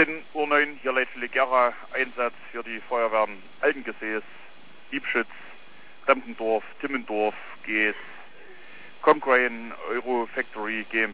16:09 Uhr, hier Leitstelle Gera, Einsatz für die Feuerwehren Altengesäß, Liebschütz, Dampendorf, Timmendorf, GS, Comgrain, Euro Factory GmbH.